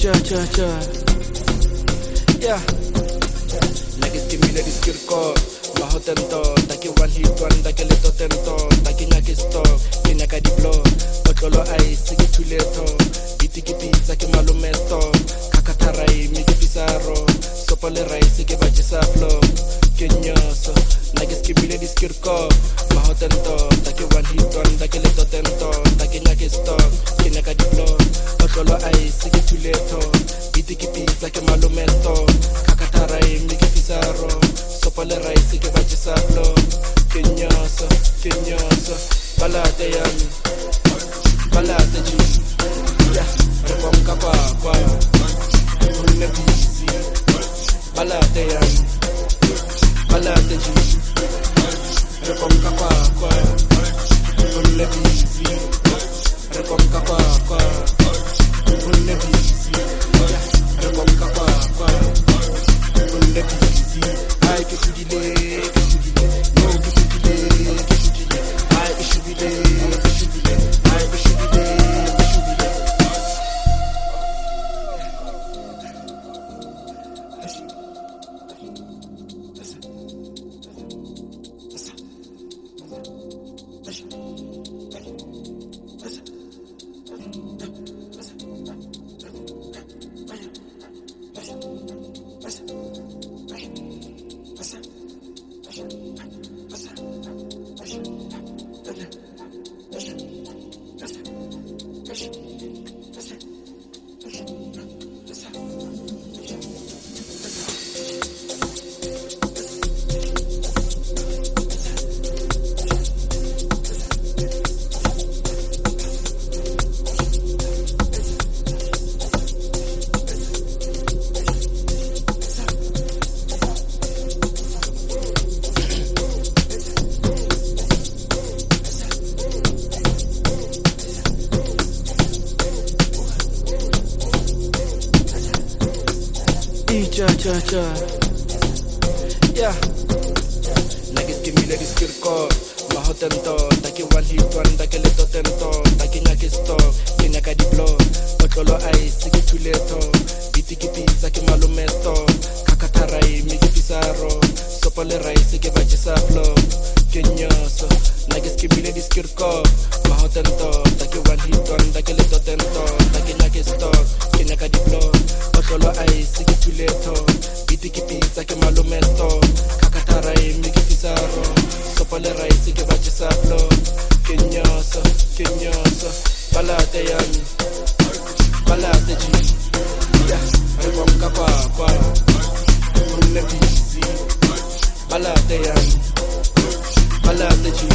Yeah. Nagis kimile diskirko mahotento taki one hit one taki leto tento taki ngakisto kinaka diplo otlolo ai sikituleto bitikiti taki malumesto kakatarai mikifisaro sopole rice ke bajisa flow kenyoso nagis kimile diskirko mahotento taki one hit one taki leto tento taki ngakisto kinaka diplo otlolo ai sikituleto bitikiti taki malumesto kakatarai mikifisaro sopole rice ke bajisa flow kenyoso balade yami balade ji yeah rekonka kwa unne busy balade yami balade ji rekonka kwa unne busy rekonka kwa unne busy rekonka kwa unne busy ai ke tudile no ke tudile ai ke tudile ai ke tudile yeah nagis kimile diskirko mahotento taki one hit one taki leto tento taki ngakisto kinaka diplo otlolo ai sikituleto bitikiti taki malumesto kakatarai mikifisaro sopole rice ke bajisa flow kenyoso nagis kimile diskirko mahotento taki one hit one taki leto tento taki ngakisto kinaka diplo otlolo ai sikituleto bitikiti taki malumesto kakatarai mikifisaro sopole rice ke bajisa flow kenyoso balade yami balade ji yeah rekonka kwa unne busy balade yami balade ji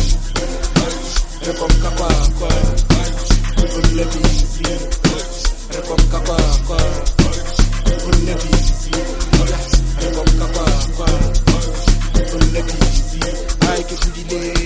rekonka kwa unne busy rekonka kwa unne busy yeah rekonka kwa unne busy ai ke tudile